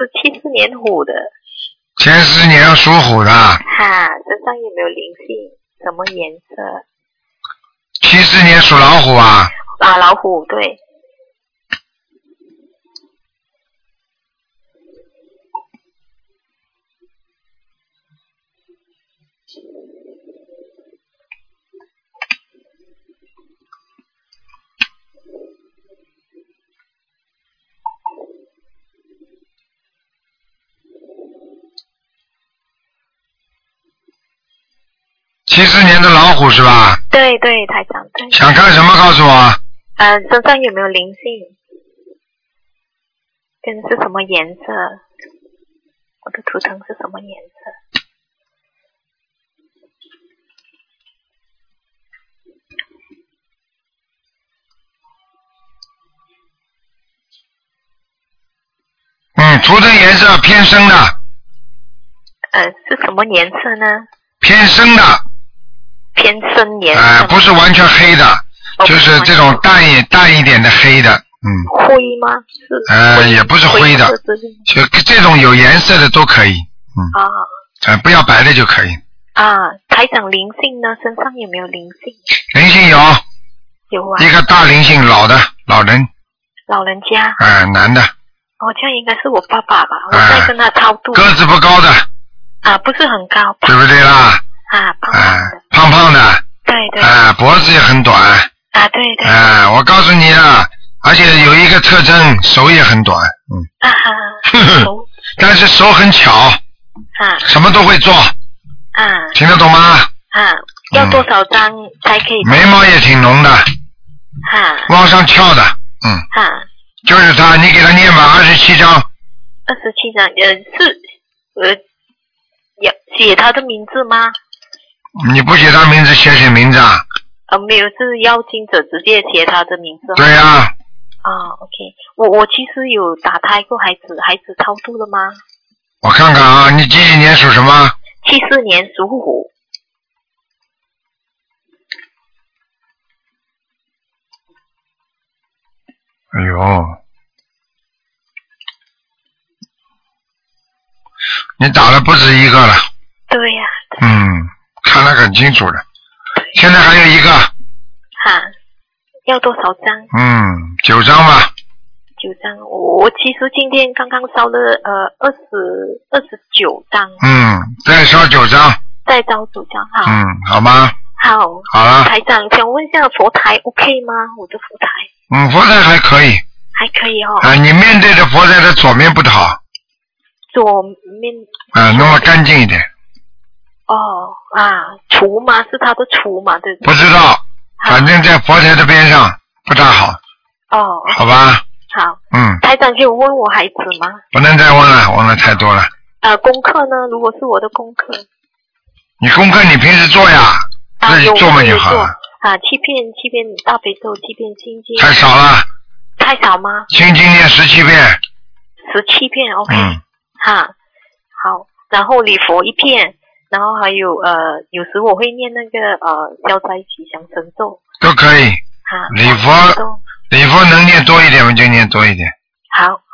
是74年虎的。 74年属虎的。 哈，身上有没有灵性？什么颜色 ？74年属老虎啊。 啊，老虎对。 74年的老虎是吧？ 对对，台长对。 想看什么告诉我？ 身上有没有灵性？跟是什么颜色？我的图腾是什么颜色？ 图腾颜色偏深的。 是什么颜色呢？ 偏深的。 偏深颜色。 不是完全黑的，就是这种淡一点的黑的。 灰吗？是。 也不是灰的，就这种有颜色的都可以。不要白的就可以。 台长灵性呢？身上有没有灵性？ 灵性有。 有啊。 一个大灵性，老人。 老人家。 男的。 这样应该是我爸爸吧？我在跟他超度。 个子不高的。 不是很高。 对不对啦？胖胖的。 对对。 脖子也很短。 对对。 我告诉你啊，而且有一个特征，手也很短。但是手很巧。什么都会做。听得懂吗？ 要多少张才可以？ 眉毛也挺浓的。往上翘的。就是他，你给他念吧，27张。 27张，写他的名字吗？ 你不写他名字，写名字啊？ 没有，是邀请者直接写他的名字。 对呀。 OK， 我其实有打胎过孩子超度了吗？ 我看看啊，你几几年属什么 ？74年属虎。 哎呦，你打了不止一个了。 对呀。 看得很清楚了。现在还有一个。 要多少张 ？9张吧。 9张，我其实今天刚刚烧了29张。 再烧9张。 再烧9张，好。 好吗？好了。 台长，想问一下佛台 OK 吗？我的佛台。 佛台还可以。 还可以哦。 你面对的佛台的左面不好。 左面。 弄得干净一点。 厨吗？是他的厨吗？对不对？ 不知道，反正在佛台的边上不大好。好吧。 好。台长可以问我孩子吗？ 不能再问了，问了太多了。 功课呢？如果是我的功课。 你功课你平时做呀，自己做嘛就好了。 七遍大悲咒，7遍心经。 太少了。 太少吗？ 心经念17遍。 17遍 ，OK。好，然后礼佛1遍。然后还有有时我会念那个消灾吉祥神咒。 都可以。礼佛能念多一点我就念多一点。 好。